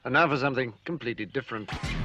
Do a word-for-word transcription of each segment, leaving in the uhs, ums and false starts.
And now for something completely different.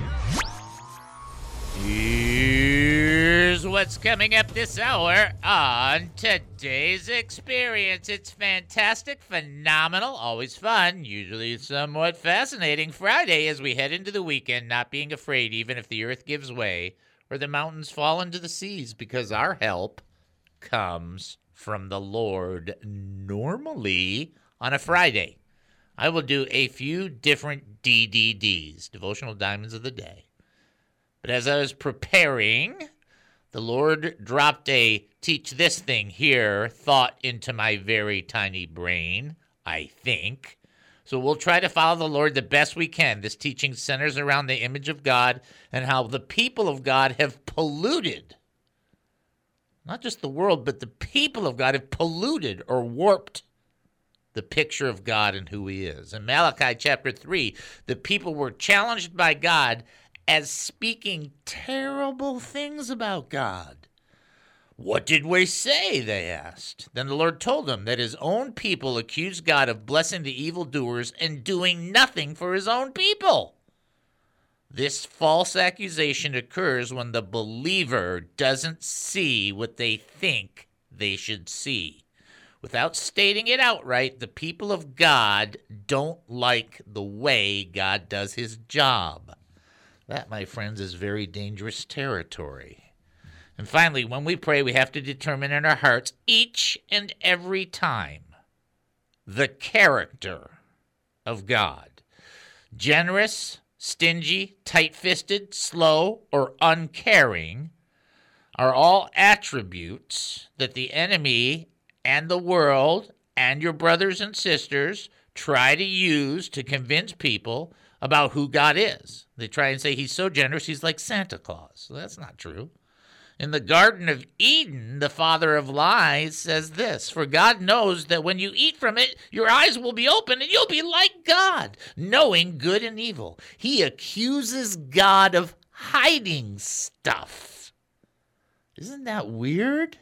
Here's what's coming up this hour on today's experience. It's fantastic, phenomenal, always fun, usually somewhat fascinating Friday as we head into the weekend, not being afraid even if the earth gives way or the mountains fall into the seas, because our help comes from the Lord. Normally on a Friday, I will do a few different D D Ds, Devotional Diamonds of the Day. But as I was preparing, the Lord dropped a teach this thing here thought into my very tiny brain, I think. So we'll try to follow the Lord the best we can. This teaching centers around the image of God and how the people of God have polluted, not just the world, but the people of God have polluted or warped the picture of God and who he is. In Malachi chapter three, the people were challenged by God as speaking terrible things about God. What did we say, they asked. Then the Lord told them that his own people accused God of blessing the evildoers and doing nothing for his own people. This false accusation occurs when the believer doesn't see what they think they should see. Without stating it outright, the people of God don't like the way God does his job. That, my friends, is very dangerous territory. And finally, when we pray, we have to determine in our hearts each and every time the character of God. Generous, stingy, tight-fisted, slow, or uncaring are all attributes that the enemy and the world and your brothers and sisters try to use to convince people about who God is. They try and say he's so generous, he's like Santa Claus. Well, that's not true. In the Garden of Eden, the father of lies says this, for God knows that when you eat from it, your eyes will be open and you'll be like God, knowing good and evil. He accuses God of hiding stuff. Isn't that weird?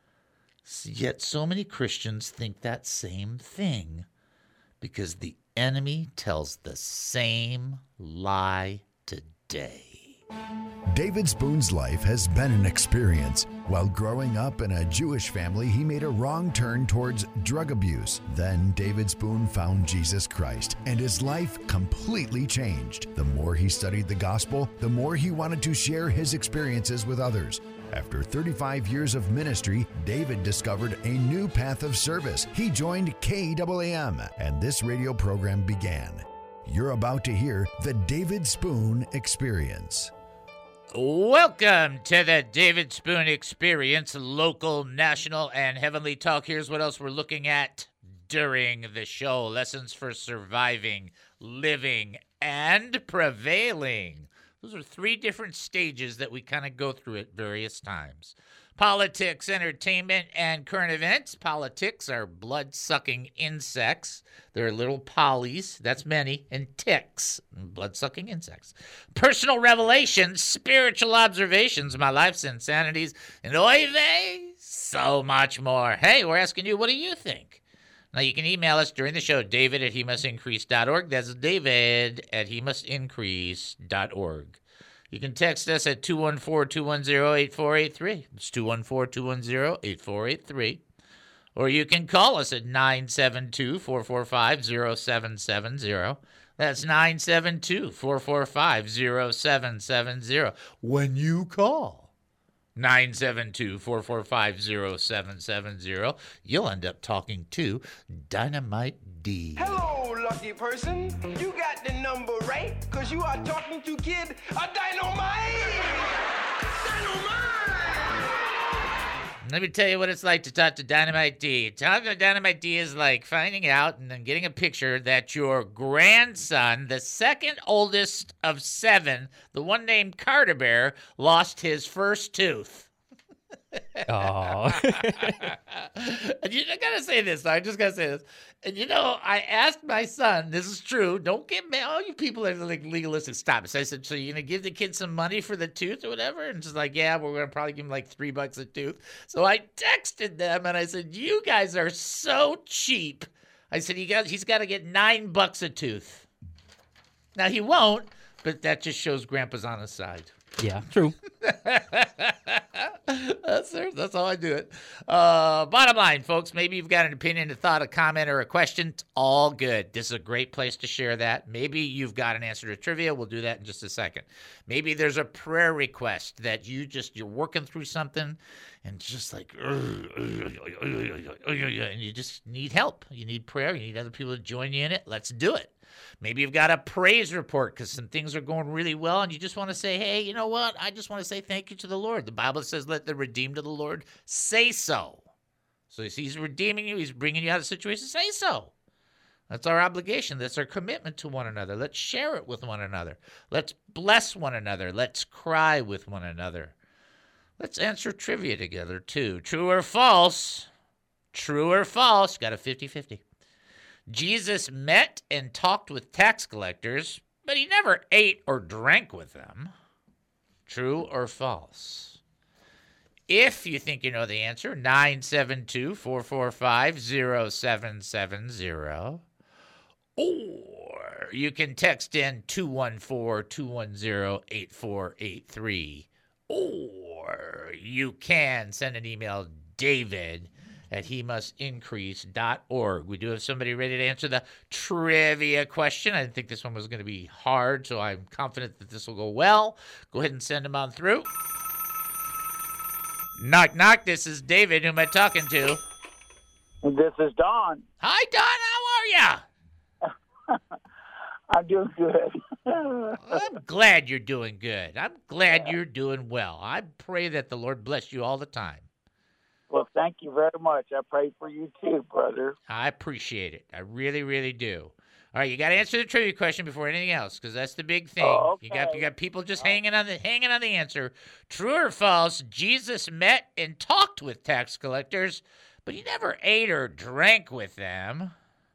Yet so many Christians think that same thing because the enemy tells the same lie today. David Spoon's life has been an experience. While growing up in a Jewish family, he made a wrong turn towards drug abuse. Then David Spoon found Jesus Christ, and his life completely changed. The more he studied the gospel, the more he wanted to share his experiences with others. After thirty-five years of ministry, David discovered a new path of service. He joined K A A M, and this radio program began. You're about to hear the David Spoon Experience. Welcome to the David Spoon Experience, local, national, and heavenly talk. Here's what else we're looking at during the show. Lessons for surviving, living, and prevailing. Those are three different stages that we kind of go through at various times. Politics, entertainment, and current events. Politics are blood-sucking insects. They're little pollies, that's many, and ticks, blood-sucking insects. Personal revelations, spiritual observations, my life's insanities, and oy vey, so much more. Hey, we're asking you, what do you think? Now, you can email us during the show, david at he must increase dot org. That's david at he must increase dot org. You can text us at two one four, two one zero, eight four eight three. It's two one four, two one zero, eight four eight three. Or you can call us at nine seven two, four four five, zero seven seven zero. That's nine seven two, four four five, zero seven seven zero. When you call nine seven two, four four five, zero seven seven zero, you'll end up talking to Dynamite D. Hello, lucky person. You got the number right, because you are talking to Kid a Dynamite. Dynamite! Let me tell you what it's like to talk to Dynamite D. Talking to Dynamite D is like finding out and then getting a picture that your grandson, the second oldest of seven, the one named Carter Bear, lost his first tooth. Oh. And you I gotta say this. I just gotta say this. And you know, I asked my son, this is true, don't get mad. All you people are like legalistic. Stop it. So I said, so you're gonna give the kid some money for the tooth or whatever? And she's like, yeah, we're gonna probably give him like three bucks a tooth. So I texted them and I said, you guys are so cheap. I said, he got, he's got to get nine bucks a tooth. Now, he won't, but that just shows Grandpa's on his side. Yeah, true. that's it. That's how I do it. Uh, bottom line, folks, maybe you've got an opinion, a thought, a comment, or a question. It's all good. This is a great place to share that. Maybe you've got an answer to trivia. We'll do that in just a second. Maybe there's a prayer request that you just, you're working through something and just like, and you just need help. You need prayer. You need other people to join you in it. Let's do it. Maybe you've got a praise report because some things are going really well and you just want to say, hey, you know what? I just want to say thank you to the Lord. The Bible says, let the redeemed of the Lord say so. So he's redeeming you. He's bringing you out of the situation. Say so. That's our obligation. That's our commitment to one another. Let's share it with one another. Let's bless one another. Let's cry with one another. Let's answer trivia together, too. True or false? True or false? Got a fifty-fifty. Jesus met and talked with tax collectors, but he never ate or drank with them. True or false? If you think you know the answer, nine seven two, four four five, zero seven seven zero. Or you can text in two one four, two one zero, eight four eight three. Or you can send an email, David at he must increase dot org. We do have somebody ready to answer the trivia question. I didn't think this one was going to be hard, so I'm confident that this will go well. Go ahead and send them on through. Knock, knock. This is David. Who am I talking to? This is Don. Hi, Don. How are you? I'm doing good. I'm glad you're doing good. I'm glad you're doing well. I pray that the Lord bless you all the time. Well, thank you very much. I pray for you too, brother. I appreciate it. I really, really do. All right, you got to answer the trivia question before anything else, because that's the big thing. Oh, okay. You got you got people just hanging on the hanging on the answer. True or false? Jesus met and talked with tax collectors, but he never ate or drank with them.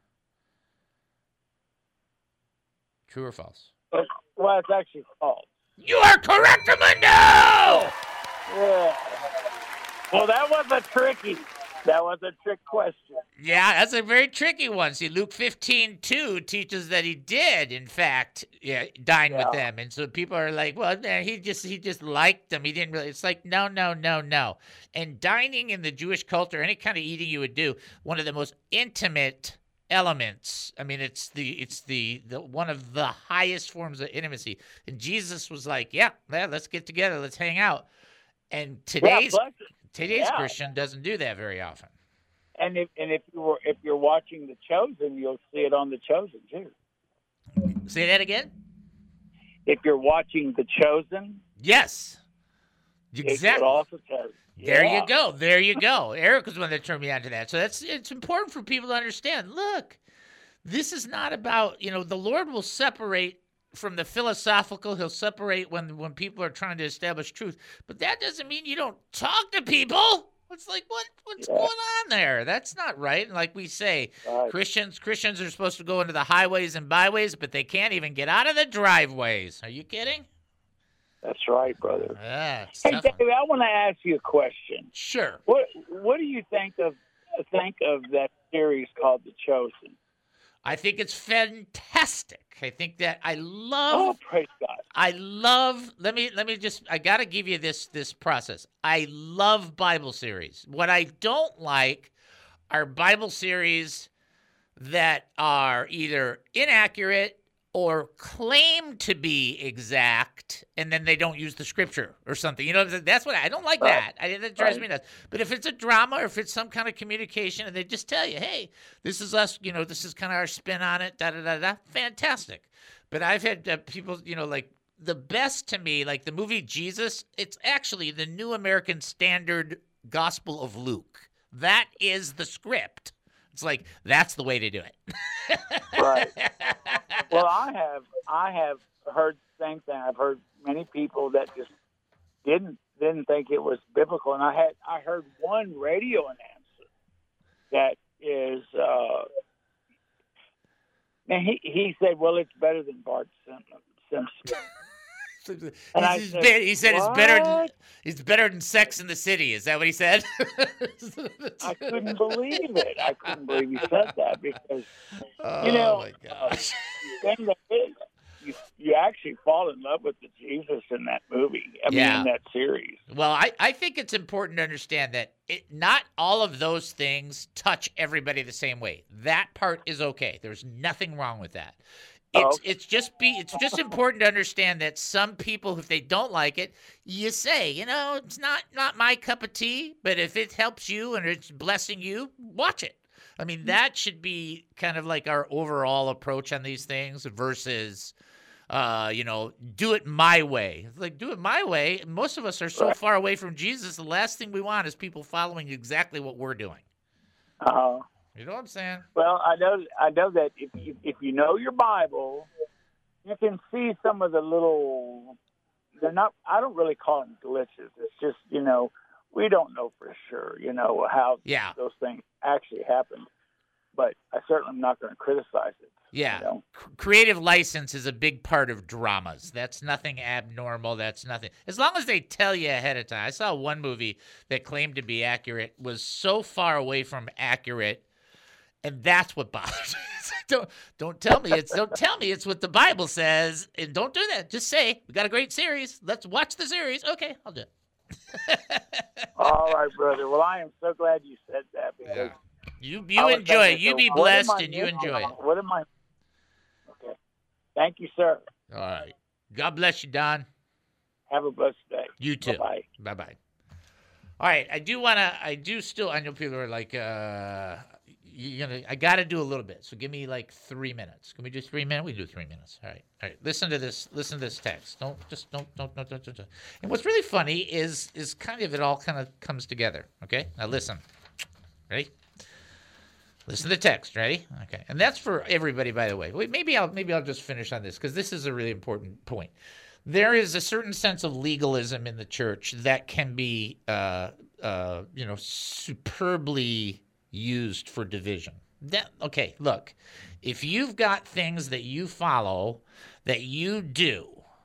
True or false? Well, it's actually false. You are correct, Armando! Yeah. Well, that was a tricky. That was a trick question. Yeah, that's a very tricky one. See, Luke fifteen two teaches that he did, in fact, yeah, dine Yeah. with them. And so people are like, well, man, he just he just liked them. He didn't really. It's like, no, no, no, no. And dining in the Jewish culture, any kind of eating you would do, one of the most intimate elements. I mean, it's the it's the, the one of the highest forms of intimacy. And Jesus was like, yeah, yeah let's get together. Let's hang out. And today's... Yeah, plus- Today's Yeah. Christian doesn't do that very often. And if and if you were if you're watching The Chosen, you'll see it on The Chosen too. Say that again? If you're watching The Chosen, Yes. it Exactly. would also tell you. There Yeah. you go. There you go. Eric was the one that turned me on to that. So that's it's important for people to understand. Look, this is not about, you know, the Lord will separate from the philosophical. He'll separate when when people are trying to establish truth. But that doesn't mean you don't talk to people. It's like, what what's Yeah. going on there? That's not right. And like we say, Right. Christians Christians are supposed to go into the highways and byways, but they can't even get out of the driveways. Are you kidding? That's right, brother. Yeah, it's Hey, tough one. David, I want to ask you a question. Sure. What What do you think of think of that series called The Chosen? I think it's fantastic. I think that I Oh, love praise God! I love let me let me just I got to give you this this process. I love Bible series. What I don't like are Bible series that are either inaccurate or claim to be exact, and then they don't use the scripture or something. You know, that's what I don't like that. I, that drives me nuts. But if it's a drama or if it's some kind of communication and they just tell you, hey, this is us, you know, this is kind of our spin on it, da da da da, fantastic. But I've had uh, people, you know, like the best to me, like the movie Jesus, it's actually the New American Standard Gospel of Luke. That is the script. It's like, that's the way to do it. Right. Well, I have I have heard the same thing. I've heard many people that just didn't didn't think it was biblical, and I had I heard one radio announcer that is, uh, and he he said, "Well, it's better than Bart Simpson." And I He's said, be- he said it's better than "What?" it's better than Sex in the City. Is that what he said? I couldn't believe it. I couldn't believe he said that because Oh you know, my gosh. the thing that is, you fall in love with the Jesus in that movie. I Yeah. mean, in that series. Well, I, I think it's important to understand that it, not all of those things touch everybody the same way. That part is okay. There's nothing wrong with that. It's Oh. it's just be it's just important to understand that some people, if they don't like it, you say, you know, it's not not my cup of tea, but if it helps you and it's blessing you, watch it. I mean, that should be kind of like our overall approach on these things versus, uh, you know, do it my way. Like, do it my way. Most of us are so Right. far away from Jesus. The last thing we want is people following exactly what we're doing. Uh, You know what I'm saying? well, I know I know that if you, if you know your Bible, you can see some of the little. They're not. I don't really call them glitches. It's just, you know, we don't know for sure, you know, how Yeah. those things actually happened. But I certainly am not going to criticize it. Yeah. You know? C- creative license is a big part of dramas. That's nothing abnormal. That's nothing. As long as they tell you ahead of time. I saw one movie that claimed to be accurate, was so far away from accurate, and that's what bothers me. It's like, don't don't tell me it's don't tell me it's what the Bible says, and don't do that. Just say, we got a great series. Let's watch the series. Okay, I'll do it. All right, brother. Well, I am so glad you said that because Yeah. You I you was enjoy it. thinking, You so be what am blessed I and you missing? enjoy it. What am I? Okay. Thank you, sir. All right. God bless you, Don. Have a blessed day. You too. Bye. Bye bye. All right. I do want to, I do still, I know people are like, uh, you're going to, I got to do a little bit. So give me like three minutes. Can we do three minutes? We can do three minutes. All right. All right. Listen to this, listen to this text. Don't, just don't, don't, don't, don't, don't. don't. And what's really funny is, is kind of, it all kind of comes together. Okay. Now listen. Ready? Listen to the text. Ready? Okay. And that's for everybody, by the way. Wait, maybe I'll, maybe I'll just finish on this because this is a really important point. There is a certain sense of legalism in the church that can be, uh, uh, you know, superbly used for division. That, okay, look, if you've got things that you follow, that you do,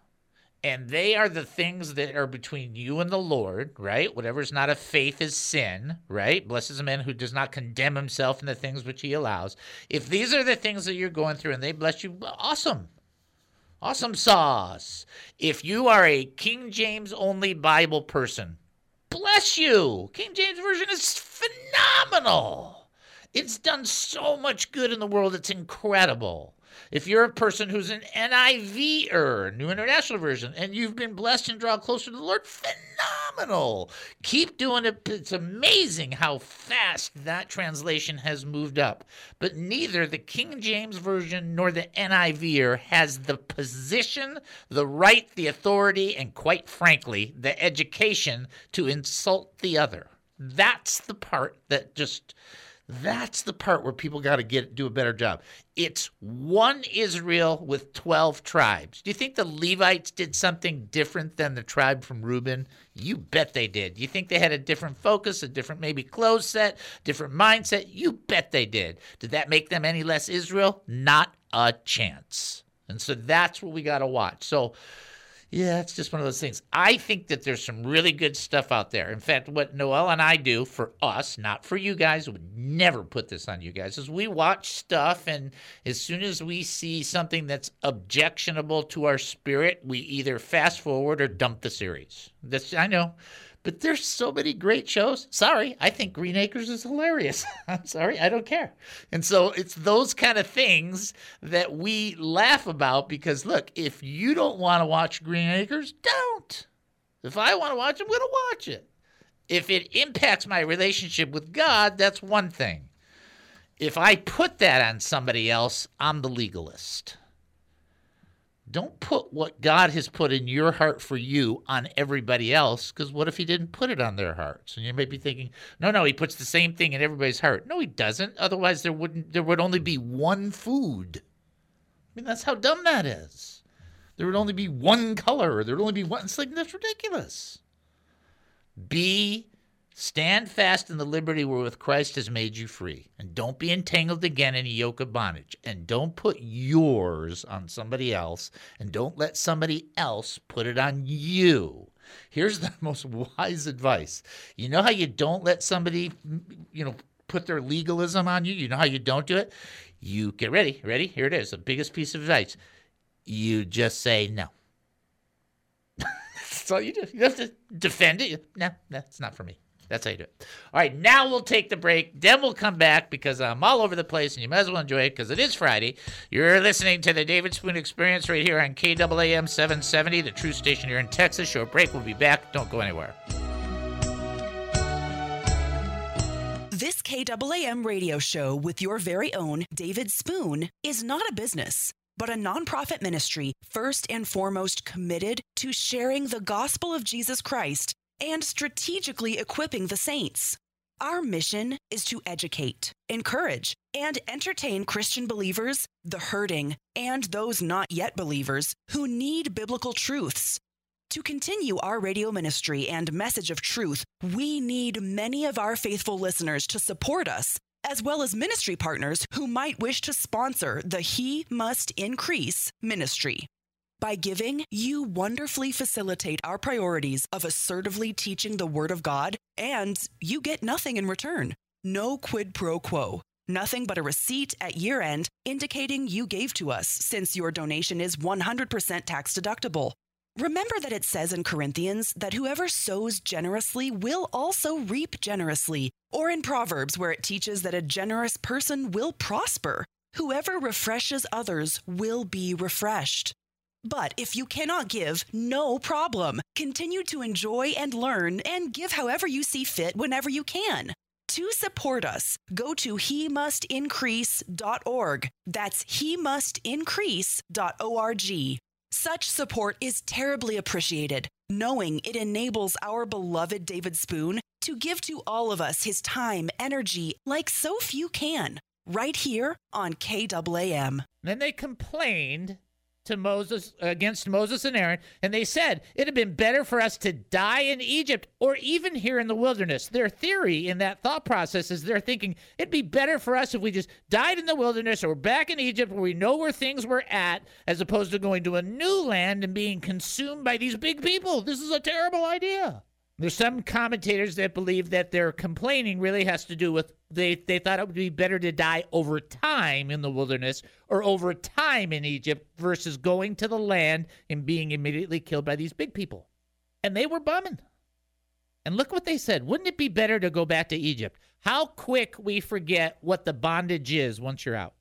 and they are the things that are between you and the Lord, right? Whatever's not of faith is sin, right? Blesses a man who does not condemn himself in the things which he allows. If these are the things that you're going through and they bless you, awesome. Awesome sauce. If you are a King James only Bible person, bless you. King James Version is phenomenal. It's done so much good in the world. It's incredible. If you're a person who's an N I V-er, New International Version, and you've been blessed and draw closer to the Lord, phenomenal. Keep doing it. It's amazing how fast that translation has moved up. But neither the King James Version nor the N I V-er has the position, the right, the authority, and quite frankly, the education to insult the other. That's the part that just... That's the part where people got to get do a better job. It's one Israel with twelve tribes. Do you think the Levites did something different than the tribe from Reuben? You bet they did. You think they had a different focus, a different maybe clothes set, different mindset? You bet they did. Did that make them any less Israel? Not a chance. And so that's what we got to watch. So yeah, it's just one of those things. I think that there's some really good stuff out there. In fact, what Noel and I do for us, not for you guys, would never put this on you guys, is we watch stuff, and as soon as we see something that's objectionable to our spirit, we either fast forward or dump the series. That's, I know. But there's so many great shows. Sorry, I think Green Acres is hilarious. I'm sorry, I don't care. And so it's those kind of things that we laugh about because, look, if you don't want to watch Green Acres, don't. If I want to watch it, I'm going to watch it. If it impacts my relationship with God, that's one thing. If I put that on somebody else, I'm the legalist. Don't put what God has put in your heart for you on everybody else, because what if he didn't put it on their hearts? And you may be thinking, no, no, he puts the same thing in everybody's heart. No, he doesn't. Otherwise, there wouldn't. There would only be one food. I mean, that's how dumb that is. There would only be one color. Or there would only be one. It's like, that's ridiculous. Be Stand fast in the liberty wherewith Christ has made you free, and don't be entangled again in a yoke of bondage, and don't put yours on somebody else, and don't let somebody else put it on you. Here's the most wise advice. You know how you don't let somebody, you know, put their legalism on you? You know how you don't do it? You get ready. Ready? Here it is. The biggest piece of advice. You just say no. That's all you do. You have to defend it. No, that's not for me. That's how you do it. All right, now we'll take the break. Then we'll come back because I'm all over the place, and you might as well enjoy it because it is Friday. You're listening to the David Spoon Experience right here on K A A M seven seventy, the true station here in Texas. Short break. We'll be back. Don't go anywhere. This K A A M radio show with your very own David Spoon is not a business, but a nonprofit ministry first and foremost committed to sharing the gospel of Jesus Christ and strategically equipping the saints. Our mission is to educate, encourage, and entertain Christian believers, the hurting, and those not yet believers who need biblical truths. To continue our radio ministry and message of truth, we need many of our faithful listeners to support us, as well as ministry partners who might wish to sponsor the He Must Increase ministry. By giving, you wonderfully facilitate our priorities of assertively teaching the Word of God, and you get nothing in return. No quid pro quo. Nothing but a receipt at year end indicating you gave to us, since your donation is one hundred percent tax deductible. Remember that it says in Corinthians that whoever sows generously will also reap generously, or in Proverbs where it teaches that a generous person will prosper. Whoever refreshes others will be refreshed. But if you cannot give, no problem. Continue to enjoy and learn and give however you see fit whenever you can. To support us, go to he must increase dot org. That's he must increase dot org. Such support is terribly appreciated, knowing it enables our beloved David Spoon to give to all of us his time, energy, like so few can, right here on K A A M. Then they complained to Moses against Moses and Aaron, and they said it had been better for us to die in Egypt or even here in the wilderness. Their theory in that thought process is they're thinking it'd be better for us if we just died in the wilderness or back in Egypt where we know where things were at, as opposed to going to a new land and being consumed by these big people. This is a terrible idea. There's some commentators that believe that their complaining really has to do with they, they thought it would be better to die over time in the wilderness or over time in Egypt versus going to the land and being immediately killed by these big people. And they were bumming. And look what they said. Wouldn't it be better to go back to Egypt? How quick we forget what the bondage is once you're out.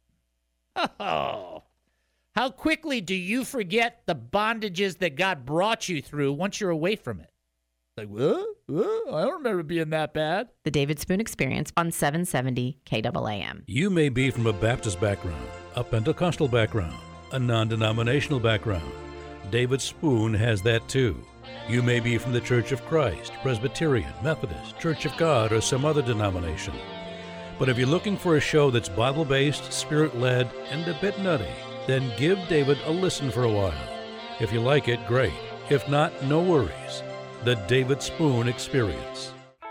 Oh, how quickly do you forget the bondages that God brought you through once you're away from it? Like, what? What? I don't remember being that bad. The David Spoon Experience on seven seventy K A A M. You may be from a Baptist background, a Pentecostal background, a non-denominational background. David Spoon has that too. You may be from the Church of Christ, Presbyterian, Methodist, Church of God, or some other denomination. But if you're looking for a show that's Bible-based, Spirit-led, and a bit nutty, then give David a listen for a while. If you like it, great. If not, no worries. The David Spoon Experience.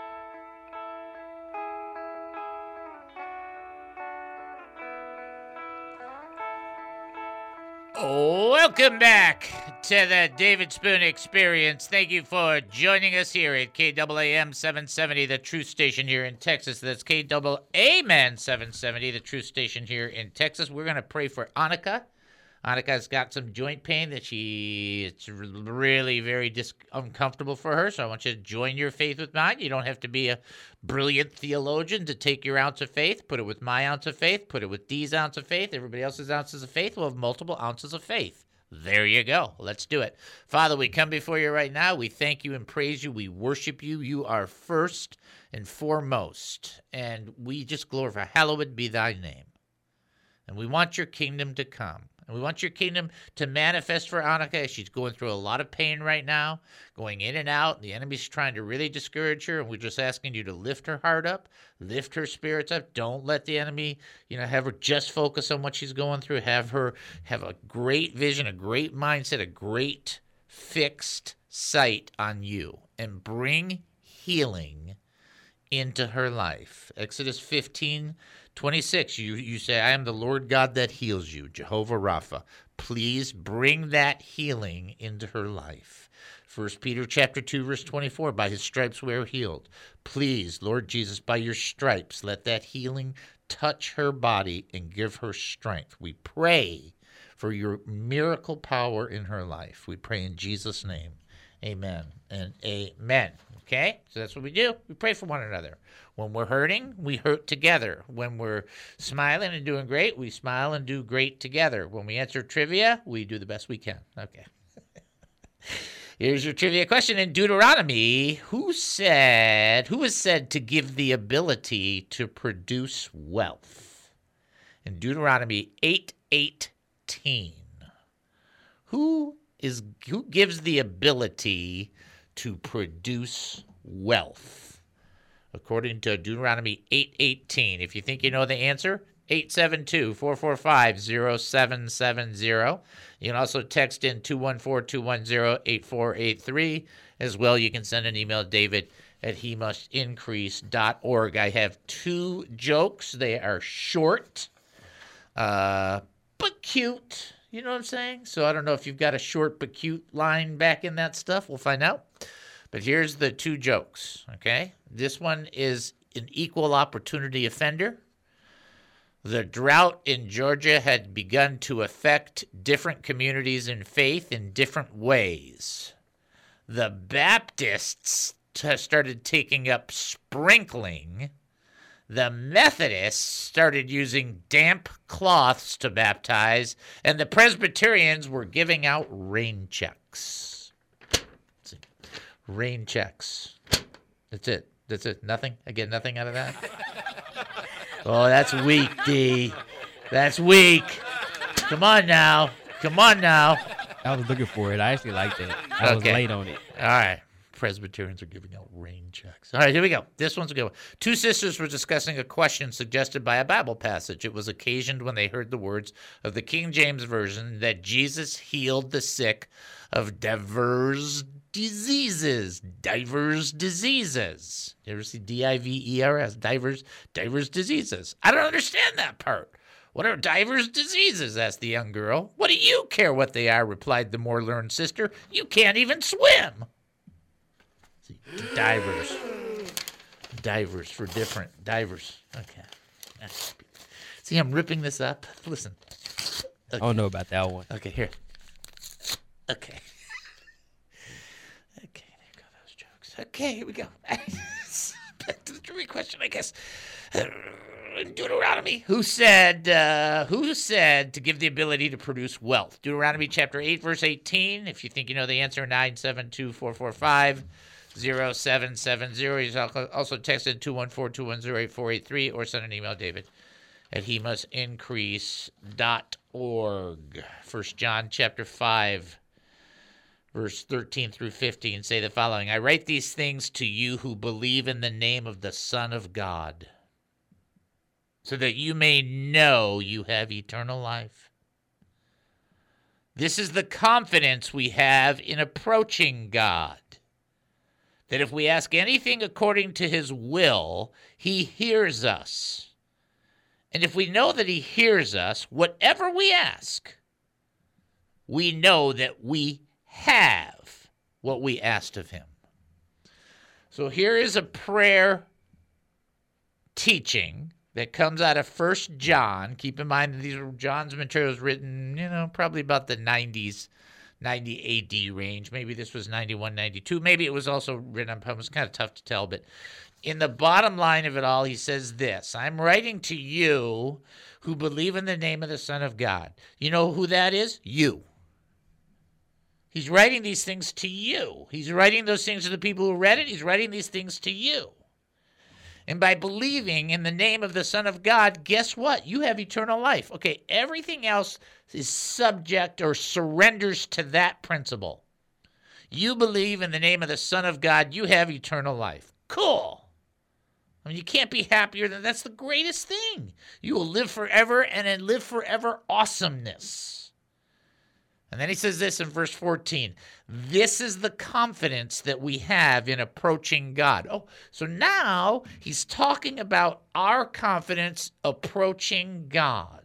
Welcome back to the David Spoon Experience. Thank you for joining us here at K A A M seven seventy, the true station here in Texas. That's K A A M seven seventy, the true station here in Texas. We're going to pray for Annika. Annika's got some joint pain that she, it's really very dis- uncomfortable for her, so I want you to join your faith with mine. You don't have to be a brilliant theologian to take your ounce of faith, put it with my ounce of faith, put it with Dee's ounce of faith, everybody else's ounces of faith. We'll have multiple ounces of faith. There you go. Let's do it. Father, we come before you right now. We thank you and praise you. We worship you. You are first and foremost, and we just glorify. Hallowed be thy name. And we want your kingdom to come. And we want your kingdom to manifest for Annika. She's going through a lot of pain right now, going in and out. The enemy's trying to really discourage her, and we're just asking you to lift her heart up, lift her spirits up. Don't let the enemy, you know, have her just focus on what she's going through. Have her have a great vision, a great mindset, a great fixed sight on you, and bring healing into her life. Exodus fifteen twenty-six, you, you say, I am the Lord God that heals you, Jehovah Rapha. Please bring that healing into her life. First Peter chapter two, verse twenty-four, by his stripes we are healed. Please, Lord Jesus, by your stripes, let that healing touch her body and give her strength. We pray for your miracle power in her life. We pray in Jesus' name. Amen and amen. Okay? So that's what we do. We pray for one another. When we're hurting, we hurt together. When we're smiling and doing great, we smile and do great together. When we answer trivia, we do the best we can. Okay. Here's your trivia question. In Deuteronomy, who said, who is said to give the ability to produce wealth? In Deuteronomy eight eighteen, who is who gives the ability to produce wealth? According to Deuteronomy eight eighteen. If you think you know the answer, eight seven two, four four five, zero seven seven zero. You can also text in two one four, two one zero, eight four eight three. As well, you can send an email to David at he must increase dot org. I have two jokes. They are short, uh, but cute. You know what I'm saying? So I don't know if you've got a short but cute line back in that stuff. We'll find out. But here's the two jokes, okay? This one is an equal opportunity offender. The drought in Georgia had begun to affect different communities in faith in different ways. The Baptists t- started taking up sprinkling. The Methodists started using damp cloths to baptize, and the Presbyterians were giving out rain checks. Rain checks. That's it. That's it. Nothing? I get nothing out of that? Oh, that's weak, D. That's weak. Come on now. Come on now. I was looking for it. I actually liked it. I was Okay. late on it. All right. Presbyterians are giving out rain checks. All right, here we go. This one's a good one. Two sisters were discussing a question suggested by a Bible passage. It was occasioned when they heard the words of the King James Version that Jesus healed the sick of divers diseases. Divers diseases. You ever see D I V E R S? Divers, divers diseases. I don't understand that part. What are divers diseases? Asked the young girl. What do you care what they are? Replied the more learned sister. You can't even swim. See, divers. Divers for different divers. Okay. See, I'm ripping this up. Listen. Okay. I don't know about that one. Okay, here. Okay. Okay, there go those jokes. Okay, here we go. Back to the trivia question, I guess. In Deuteronomy, who said, uh, who said to give the ability to produce wealth? Deuteronomy chapter eight, verse eighteen. If you think you know the answer, nine seven two, four four five, zero seven seven zero. You can also text in two one four, two one zero, eight four eight three or send an email, David, at he must increase dot org. First John chapter five, verse thirteen through fifteen say the following. I write these things to you who believe in the name of the Son of God, so that you may know you have eternal life. This is the confidence we have in approaching God, that if we ask anything according to his will, he hears us. And if we know that he hears us, whatever we ask, we know that we have what we asked of him. So here is a prayer teaching that comes out of First John. Keep in mind that these are John's materials written, you know, probably about the nineties, ninety A D range. Maybe this was ninety-one, ninety-two. Maybe it was also written on poem. It's kind of tough to tell, but in the bottom line of it all, he says this. I'm writing to you who believe in the name of the Son of God. You know who that is? You. He's writing these things to you. He's writing those things to the people who read it. He's writing these things to you. And by believing in the name of the Son of God, guess what? You have eternal life. Okay, everything else is subject or surrenders to that principle. You believe in the name of the Son of God, you have eternal life. Cool. I mean, you can't be happier than that's the greatest thing. You will live forever and then live forever awesomeness. And then he says this in verse fourteen. This is the confidence that we have in approaching God. Oh, so now he's talking about our confidence approaching God.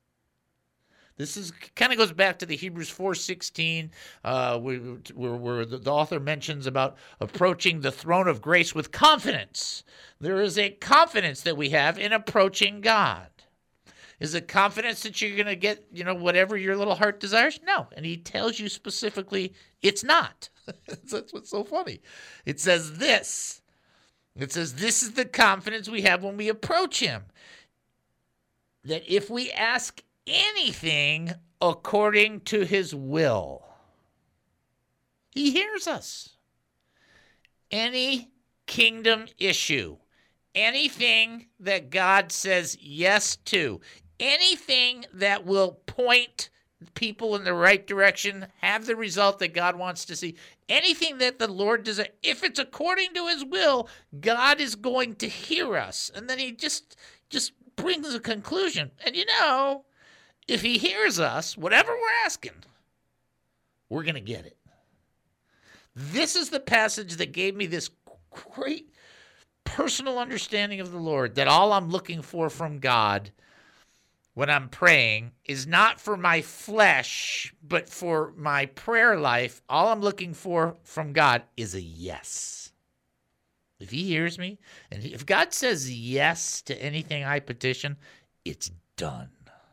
This is kind of goes back to the Hebrews four sixteen, uh, where, where, where the, the author mentions about approaching the throne of grace with confidence. There is a confidence that we have in approaching God. Is it confidence that you're going to get, you know, whatever your little heart desires? No. And he tells you specifically it's not. That's what's so funny. It says this. It says this is the confidence we have when we approach him. That if we ask anything according to his will, he hears us. Any kingdom issue, anything that God says yes to, anything that will point people in the right direction, have the result that God wants to see, anything that the Lord does, if it's according to his will, God is going to hear us. And then he just, just brings a conclusion. And you know, if he hears us, whatever we're asking, we're going to get it. This is the passage that gave me this great personal understanding of the Lord, that all I'm looking for from God when I'm praying is not for my flesh, but for my prayer life. All I'm looking for from God is a yes. If he hears me, and if God says yes to anything I petition, it's done.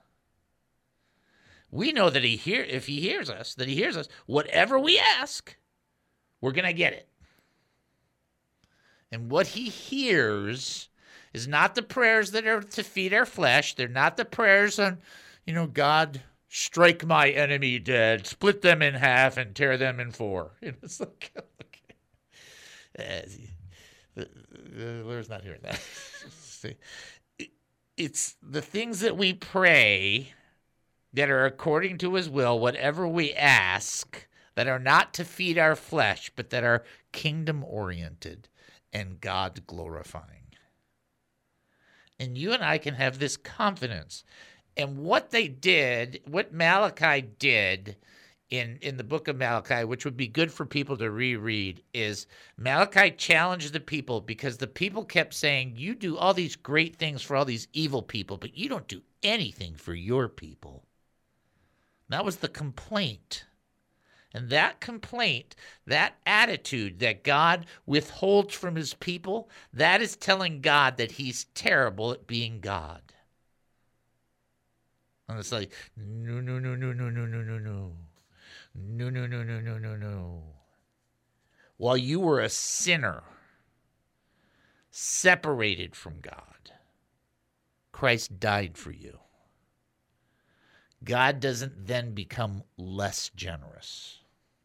We know that he hear if he hears us, that he hears us, whatever we ask, we're going to get it. And what he hears is not the prayers that are to feed our flesh. They're not the prayers on, you know, God, strike my enemy dead, split them in half and tear them in four. You know, it's like, okay. Uh, the, the Lord's not hearing that. See, it's the things that we pray that are according to his will, whatever we ask, that are not to feed our flesh, but that are kingdom-oriented and God-glorifying. And you and I can have this confidence. And what they did, what Malachi did in, in the book of Malachi, which would be good for people to reread, is Malachi challenged the people because the people kept saying, you do all these great things for all these evil people, but you don't do anything for your people. That was the complaint. And that complaint, that attitude that God withholds from his people, that is telling God that he's terrible at being God. And it's like, no, no, no, no, no, no, no, no, no. No, no, no, no, no, no, no. While you were a sinner, separated from God, Christ died for you. God doesn't then become less generous.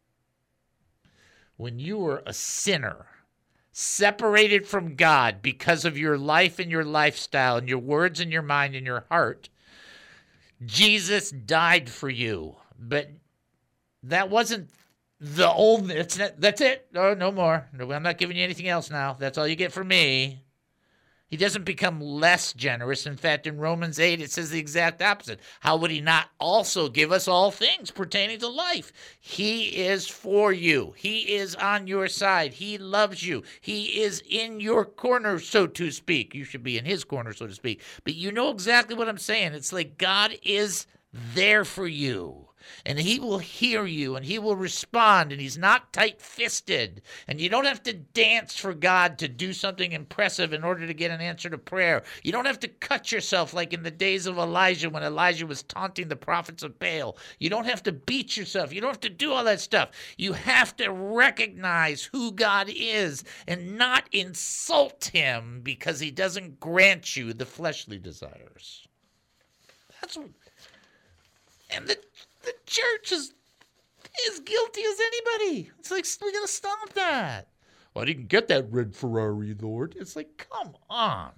When you were a sinner, separated from God because of your life and your lifestyle and your words and your mind and your heart, Jesus died for you. But that wasn't the old, it's not, that's it. No, no more. No, I'm not giving you anything else now. That's all you get from me. He doesn't become less generous. In fact, in Romans eight, it says the exact opposite. How would he not also give us all things pertaining to life? He is for you. He is on your side. He loves you. He is in your corner, so to speak. You should be in his corner, so to speak. But you know exactly what I'm saying. It's like God is there for you. And he will hear you, and he will respond, and he's not tight-fisted. And you don't have to dance for God to do something impressive in order to get an answer to prayer. You don't have to cut yourself like in the days of Elijah when Elijah was taunting the prophets of Baal. You don't have to beat yourself. You don't have to do all that stuff. You have to recognize who God is and not insult him because he doesn't grant you the fleshly desires. That's what... And the... The church is as guilty as anybody. It's like, we got to stop that. Well, I didn't get that red Ferrari, Lord. It's like, come on.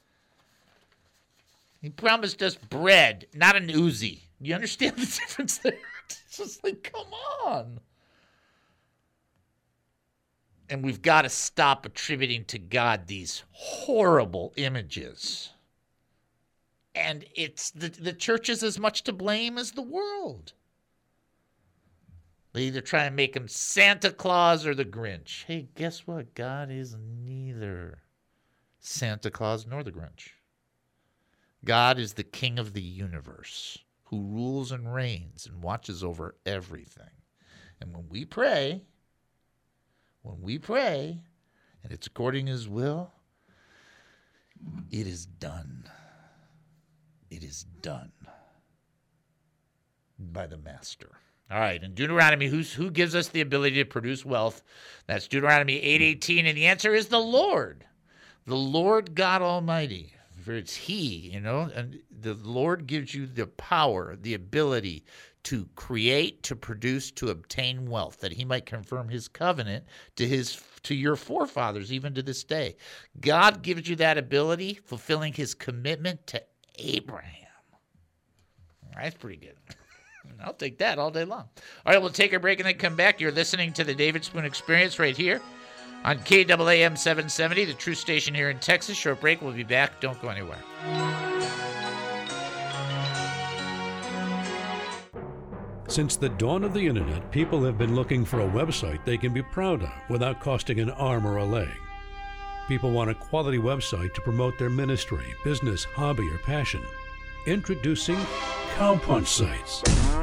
He promised us bread, not an Uzi. You understand the difference there? It's just like, come on. And we've got to stop attributing to God these horrible images. And it's the, the church is as much to blame as the world. They either try and make him Santa Claus or the Grinch. Hey, guess what? God is neither Santa Claus nor the Grinch. God is the king of the universe who rules and reigns and watches over everything. And when we pray, when we pray, and it's according to his will, it is done. it is done by the Master. All right, in Deuteronomy, who's, who gives us the ability to produce wealth? That's Deuteronomy eight eighteen, and the answer is the Lord, the Lord God Almighty. For it's He, you know, and the Lord gives you the power, the ability to create, to produce, to obtain wealth, that He might confirm His covenant to his to your forefathers, even to this day. God gives you that ability, fulfilling His commitment to Abraham. All right, that's pretty good. I'll take that all day long. All right, we'll take a break and then come back. You're listening to the David Spoon Experience right here on K A A M seven seventy, the true station here in Texas. Short break. We'll be back. Don't go anywhere. Since the dawn of the internet, people have been looking for a website they can be proud of without costing an arm or a leg. People want a quality website to promote their ministry, business, hobby, or passion. Introducing Cowpunch Sites.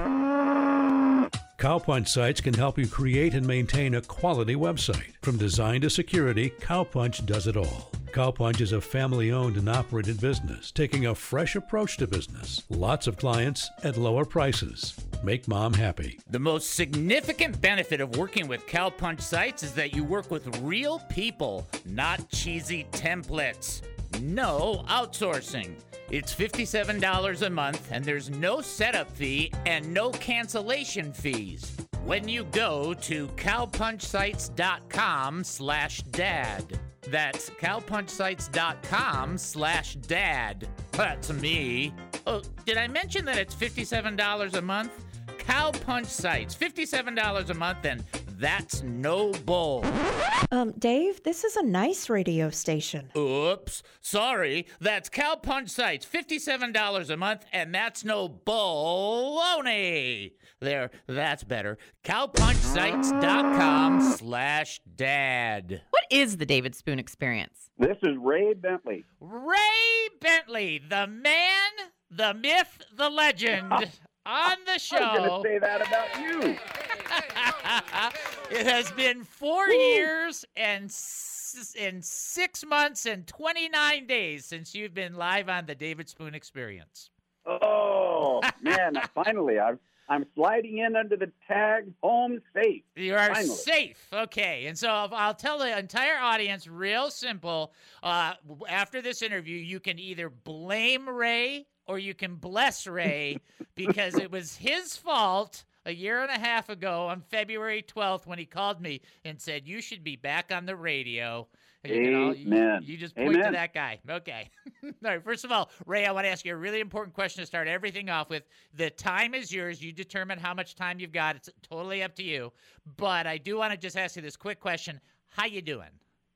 Cowpunch Sites can help you create and maintain a quality website. From design to security, Cowpunch does it all. Cowpunch is a family-owned and operated business, taking a fresh approach to business. Lots of clients at lower prices. Make mom happy. The most significant benefit of working with Cowpunch Sites is that you work with real people, not cheesy templates. No outsourcing. It's fifty-seven dollars a month, and there's no setup fee and no cancellation fees when you go to cowpunchsites.com slash dad. That's cowpunchsites.com slash dad. That's me. Oh, did I mention that it's fifty-seven dollars a month? Cowpunch Sites, fifty-seven dollars a month, and that's no bull. Um, Dave, this is a nice radio station. Oops, sorry. That's Cowpunch Sites, fifty-seven dollars a month, and that's no baloney. There, that's better. cowpunchsites.com slash dad. What is the David Spoon Experience? This is Ray Bentley. Ray Bentley, the man, the myth, the legend. On the show. I was going to say that about you. It has been four Woo. years and s- and six months and twenty-nine days since you've been live on the David Spoon Experience. Oh, man, finally. I've, I'm sliding in under the tag home safe. You are finally. safe. Okay. And so I'll tell the entire audience real simple. Uh, after this interview, you can either blame Ray or you can bless Ray because it was his fault a year and a half ago on February twelfth when he called me and said, you should be back on the radio. And you, can all, Amen. you, you just point Amen. to that guy. Okay. All right. First of all, Ray, I want to ask you a really important question to start everything off with. The time is yours. You determine how much time you've got. It's totally up to you. But I do want to just ask you this quick question. How you doing?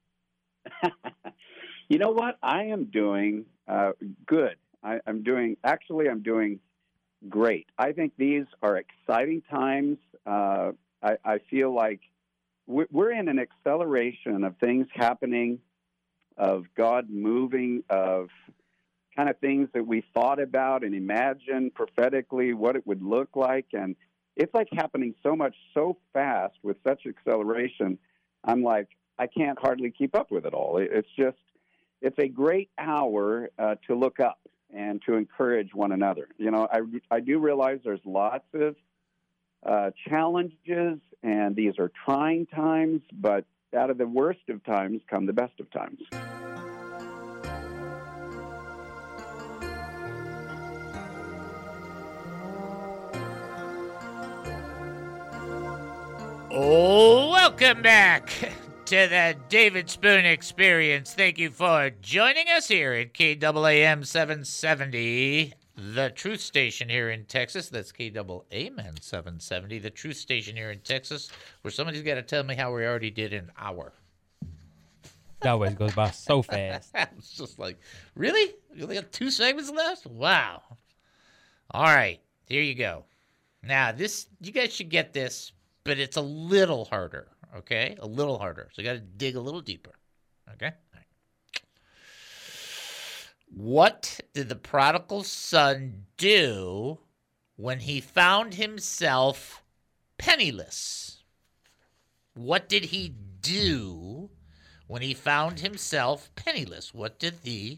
You know what? I am doing uh, good. I, I'm doing, actually, I'm doing great. I think these are exciting times. Uh, I, I feel like we're, we're in an acceleration of things happening, of God moving, of kind of things that we thought about and imagined prophetically what it would look like. And it's like happening so much so fast with such acceleration. I'm like, I can't hardly keep up with it all. It's just, it's a great hour uh, to look up and to encourage one another. You know, I, I do realize there's lots of uh, challenges, and these are trying times, but out of the worst of times come the best of times. Oh, welcome back to the David Spoon Experience. Thank you for joining us here at K A A M seven seventy, the truth station here in Texas. That's K A A M seven seventy, the truth station here in Texas, where somebody's got to tell me how we already did an hour. That always goes by so fast. It's just like, really? You only got two segments left? Wow. All right, here you go. Now, this, you guys should get this, but it's a little harder. Okay, a little harder. So you got to dig a little deeper. Okay? All right. What did the prodigal son do when he found himself penniless? What did he do when he found himself penniless? What did the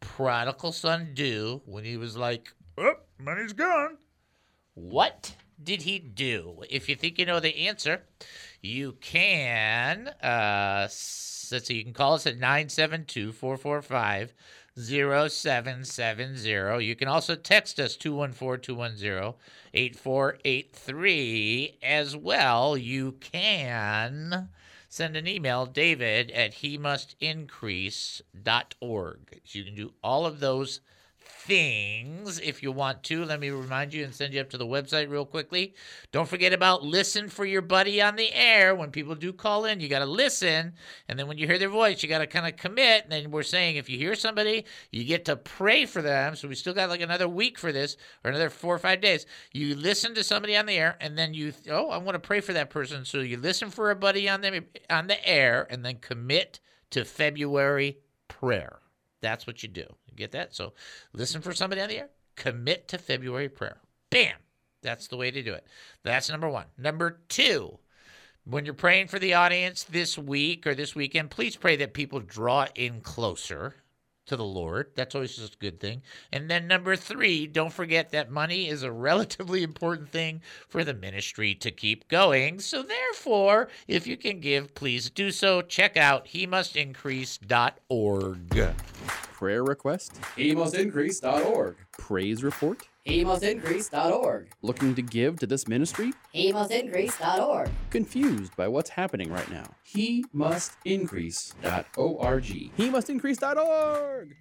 prodigal son do when he was like, oh, money's gone? What did he do? If you think you know the answer, you can, uh, let's see, you can call us at nine seven two, four four five, zero seven seven zero. You can also text us two one four, two one zero, eight four eight three. As well, you can send an email, David at he must increase dot org. So you can do all of those things if you want to. Let me remind you and send you up to the website real quickly. Don't forget about listen for your buddy on the air. When people do call in, you got to listen. And then when you hear their voice, you got to kind of commit. And then we're saying if you hear somebody, you get to pray for them. So we still got like another week for this or another four or five days. You listen to somebody on the air and then you, oh, I want to pray for that person. So you listen for a buddy on the, on the air and then commit to February prayer. That's what you do. You get that? So listen for somebody on the air. Commit to February prayer. Bam. That's the way to do it. That's number one. Number two, when you're praying for the audience this week or this weekend, please pray that people draw in closer to the Lord. That's always just a good thing. And then number three, don't forget that money is a relatively important thing for the ministry to keep going. So therefore, if you can give, please do so. Check out he must increase dot org. Prayer request? he must increase dot org. Praise report? he must increase dot org. Looking to give to this ministry? he must increase dot org. Confused by what's happening right now? he must increase dot org. he must increase dot org.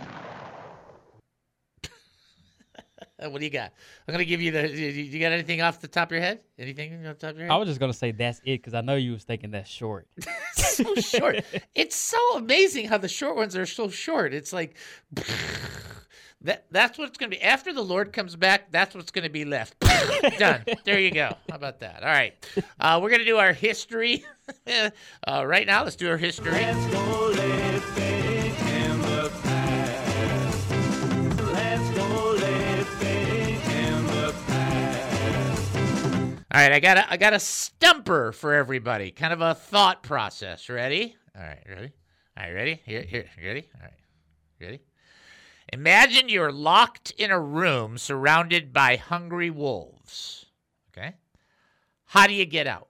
What do you got? I'm going to give you the, you got anything off the top of your head? Anything off the top of your head? I was just going to say that's it because I know you was thinking that's short. So short. It's so amazing how the short ones are so short. It's like, that. that's what it's going to be. After the Lord comes back, that's what's going to be left. Done. There you go. How about that? All right. Uh, we're going to do our history. uh, right now, let's do our history. Let's go living in the past. Let's go living in the past. All right, I got a, I got a stumper for everybody. Kind of a thought process. Ready? All right, ready? All right, ready? Here, here, ready? All right, ready? Imagine you're locked in a room surrounded by hungry wolves. Okay? How do you get out?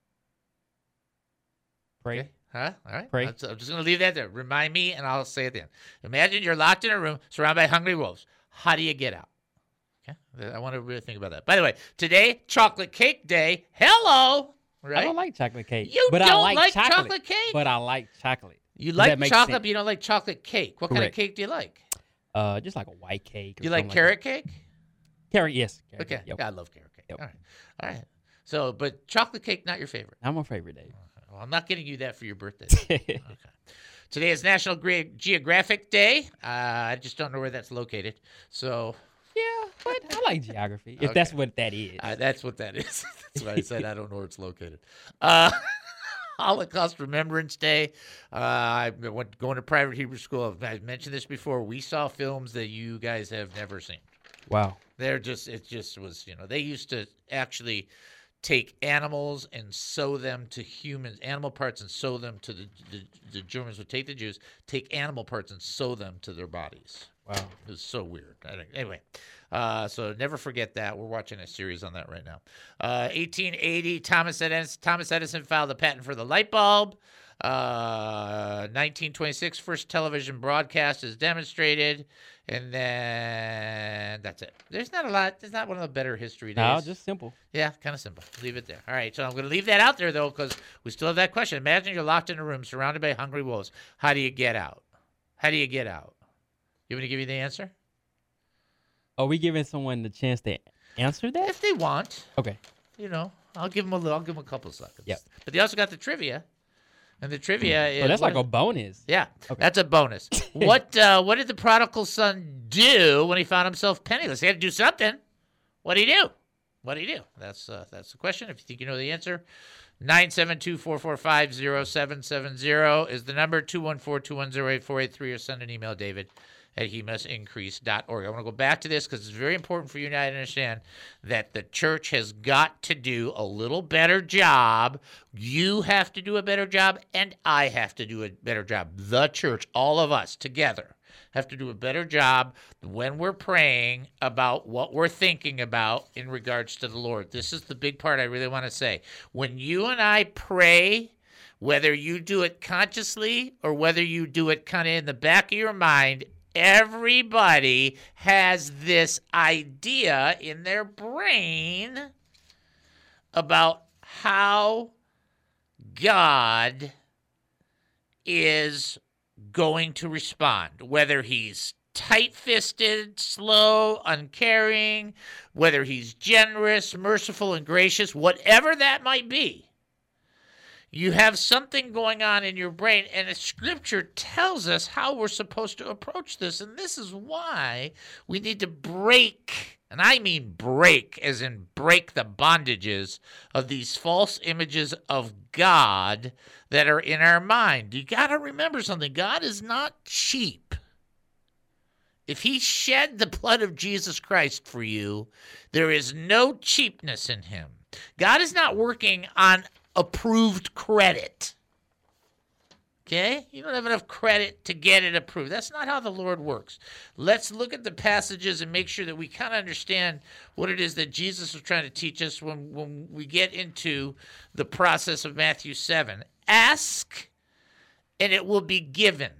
Pray. Okay. Huh? All right. Pray. I'm just, I'm just going to leave that there. Remind me, and I'll say it then. Imagine you're locked in a room surrounded by hungry wolves. How do you get out? Okay. I want to really think about that. By the way, today, chocolate cake day. Hello. Right? I don't like chocolate cake. You but don't I like, like chocolate, chocolate cake? But I like chocolate. You Does like that make chocolate, sense? but you don't like chocolate cake. What kind of Correct. cake do you like? Uh, just like a white cake. Or Do you like something carrot cake? that. Carrot, yes. Carrot Okay. cake, yep. Yeah, I love carrot cake. Yep. All right. All right. So, but chocolate cake, not your favorite. Not my favorite, Dave. Well, I'm not getting you that for your birthday. Okay. Today is National Ge- Geographic Day. Uh, I just don't know where that's located. So, yeah, but I like geography, if that's what that is. Uh, that's what that is. That's why I said I don't know where it's located. Uh, Holocaust Remembrance Day. Uh, I went going to private Hebrew school. I mentioned this before. We saw films that you guys have never seen. Wow. They're just, it just was, you know, they used to actually take animals and sew them to humans, animal parts and sew them to the, the, the Germans would take the Jews, take animal parts and sew them to their bodies. Wow. It was so weird. I think, anyway, uh, so never forget that. We're watching a series on that right now. Uh, eighteen eighty, Thomas Edison, Thomas Edison filed a patent for the light bulb. Uh, nineteen twenty-six, first television broadcast is demonstrated. And then that's it. There's not a lot. There's not one of the better history days. No, just simple. Yeah, kind of simple. Leave it there. All right, so I'm going to leave that out there, though, because we still have that question. Imagine you're locked in a room surrounded by hungry wolves. How do you get out? How do you get out? You want me to give you the answer? Are we giving someone the chance to answer that? If they want. Okay. You know, I'll give them a little, I'll give them a couple seconds. Yep. But they also got the trivia. And the trivia is... Oh, that's what- like a bonus. Yeah, Okay. that's a bonus. what uh, What did the prodigal son do when he found himself penniless? He had to do something. What did he do? What did he do? That's uh, that's the question. If you think you know the answer, nine seven two, four four five, zero seven seven zero is the number, two one four, two one zero, eight four eight three, or send an email, David at he must increase dot org. I want to go back to this because it's very important for you and I to understand that the church has got to do a little better job. You have to do a better job, and I have to do a better job. The church, all of us together, have to do a better job when we're praying about what we're thinking about in regards to the Lord. This is the big part I really want to say. When you and I pray, whether you do it consciously or whether you do it kind of in the back of your mind, everybody has this idea in their brain about how God is going to respond, whether he's tight-fisted, slow, uncaring, whether he's generous, merciful, and gracious, whatever that might be. You have something going on in your brain, and the Scripture tells us how we're supposed to approach this, and this is why we need to break, and I mean break, as in break the bondages of these false images of God that are in our mind. You got to remember something. God is not cheap. If he shed the blood of Jesus Christ for you, there is no cheapness in him. God is not working on approved credit. Okay? You don't have enough credit to get it approved. That's not how the Lord works. Let's look at the passages and make sure that we kind of understand what it is that Jesus was trying to teach us when, when we get into the process of Matthew seven. Ask, and it will be given.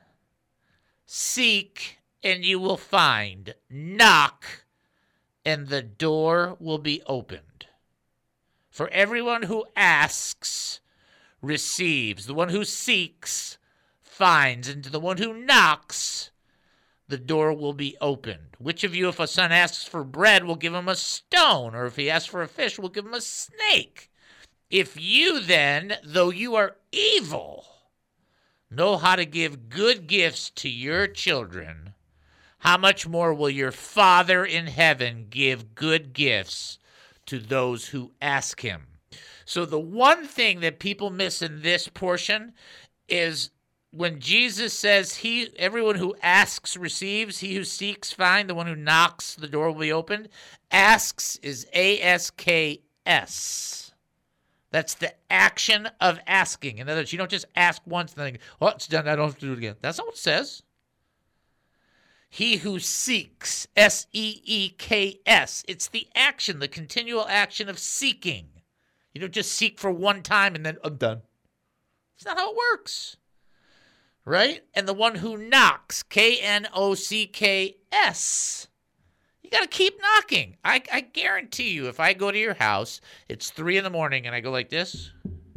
Seek, and you will find. Knock, and the door will be opened. For everyone who asks receives. The one who seeks finds. And to the one who knocks, the door will be opened. Which of you, if a son asks for bread, will give him a stone? Or if he asks for a fish, will give him a snake? If you then, though you are evil, know how to give good gifts to your children, how much more will your Father in heaven give good gifts to those who ask him? So the one thing that people miss in this portion is when Jesus says, "He, everyone who asks receives, he who seeks finds, the one who knocks, the door will be opened." Asks is A S K S. That's the action of asking. In other words, you don't just ask once and think, "Oh, it's done, I don't have to do it again." That's not what it says. He who seeks, S E E K S. It's the action, the continual action of seeking. You don't just seek for one time and then, "I'm done." That's not how it works. Right? And the one who knocks, K N O C K S. You got to keep knocking. I, I guarantee you, if I go to your house, it's three in the morning and I go like this,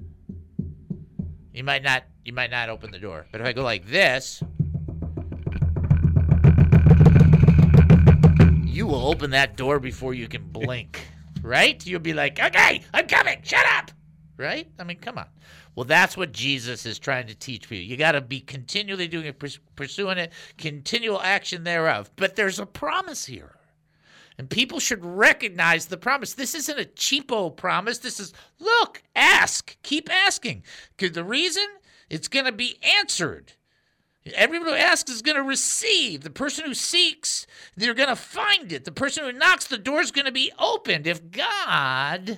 you might not, you might not open the door. But if I go like this, you will open that door before you can blink, right? You'll be like, "Okay, I'm coming, shut up," right? I mean, come on. Well, that's what Jesus is trying to teach you. You got to be continually doing it, pursuing it, continual action thereof. But there's a promise here, and people should recognize the promise. This isn't a cheapo promise. This is, look, ask, keep asking. Because the reason, it's going to be answered. Everyone who asks is going to receive. The person who seeks, they're going to find it. The person who knocks, the door's going to be opened. If God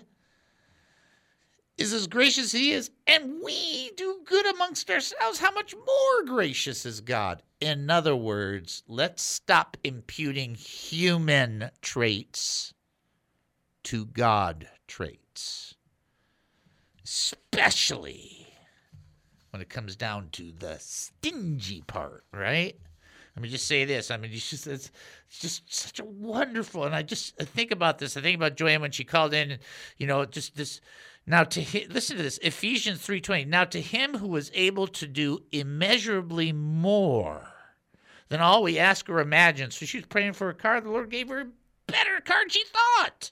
is as gracious as he is, and we do good amongst ourselves, how much more gracious is God? In other words, let's stop imputing human traits to God traits, especially when it comes down to the stingy part, right? Let me just say this. I mean, it's just, it's just such a wonderful, and I just I think about this. I think about Joanne when she called in, and, you know, just this. Now, to him, listen to this, Ephesians three twenty. Now, to him who was able to do immeasurably more than all we ask or imagine. So she was praying for a car. The Lord gave her a better car than she thought.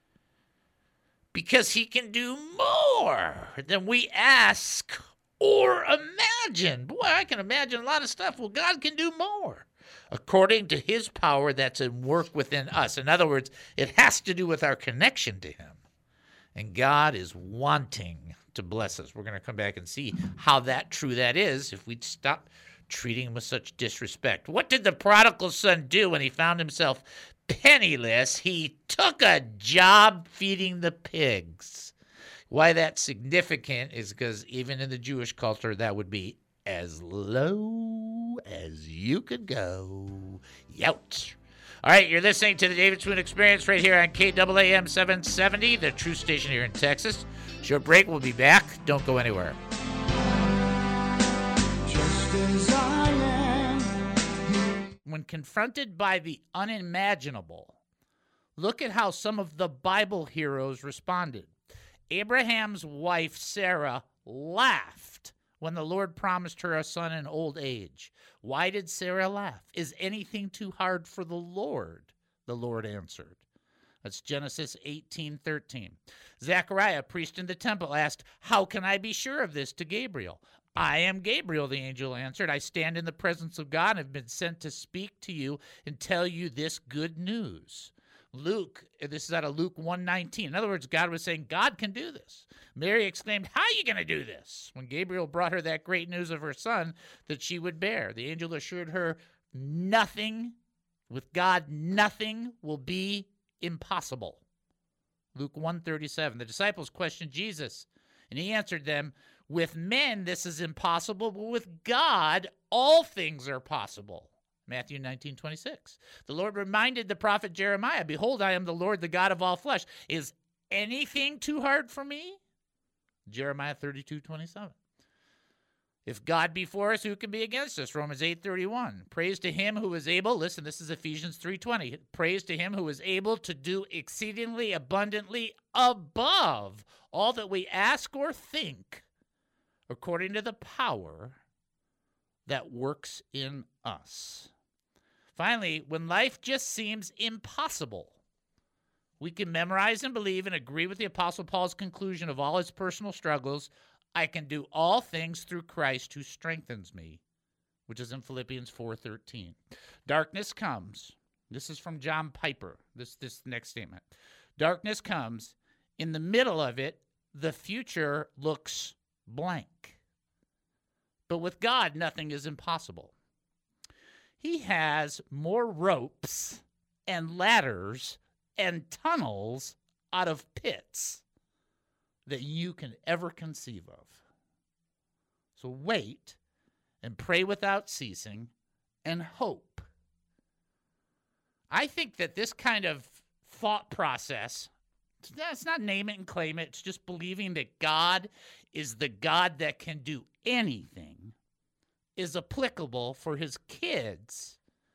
Because he can do more than we ask or imagine. Boy, I can imagine a lot of stuff. Well, God can do more according to his power that's at work within us. In other words, it has to do with our connection to him. And God is wanting to bless us. We're going to come back and see how that true that is if we'd stop treating him with such disrespect. What did the prodigal son do when he found himself penniless? He took a job feeding the pigs. Why that's significant is because even in the Jewish culture, that would be as low as you could go. Youch. All right, you're listening to the David Spoon Experience right here on K A A M seven seventy, the Truth Station here in Texas. Short break, we'll be back. Don't go anywhere. Just as I am. When confronted by the unimaginable, look at how some of the Bible heroes responded. Abraham's wife, Sarah, laughed when the Lord promised her a son in old age. Why did Sarah laugh? Is anything too hard for the Lord? The Lord answered. That's Genesis eighteen thirteen. Zechariah, priest in the temple, asked, "How can I be sure of this?" to Gabriel. "I am Gabriel," the angel answered. "I stand in the presence of God and have been sent to speak to you and tell you this good news." Luke, this is out of Luke one nineteen. In other words, God was saying, God can do this. Mary exclaimed, "How are you going to do this?" when Gabriel brought her that great news of her son that she would bear. The angel assured her, nothing, with God, nothing will be impossible. Luke one thirty-seven. The disciples questioned Jesus, and he answered them, "With men this is impossible, but with God all things are possible." Matthew nineteen twenty-six. The Lord reminded the prophet Jeremiah, "Behold, I am the Lord, the God of all flesh. Is anything too hard for me?" Jeremiah thirty-two twenty-seven. If God be for us, who can be against us? Romans eight thirty-one. Praise to him who is able, listen, this is Ephesians three twenty. Praise to him who is able to do exceedingly abundantly above all that we ask or think, according to the power that works in us. Finally, when life just seems impossible, we can memorize and believe and agree with the Apostle Paul's conclusion of all his personal struggles. I can do all things through Christ who strengthens me, which is in Philippians four thirteen. Darkness comes. This is from John Piper, this, this next statement. Darkness comes. In the middle of it, the future looks blank. But with God, nothing is impossible. He has more ropes and ladders and tunnels out of pits that you can ever conceive of. So wait and pray without ceasing and hope. I think that this kind of thought process, it's not name it and claim it, it's just believing that God is the God that can do anything, is applicable for his kids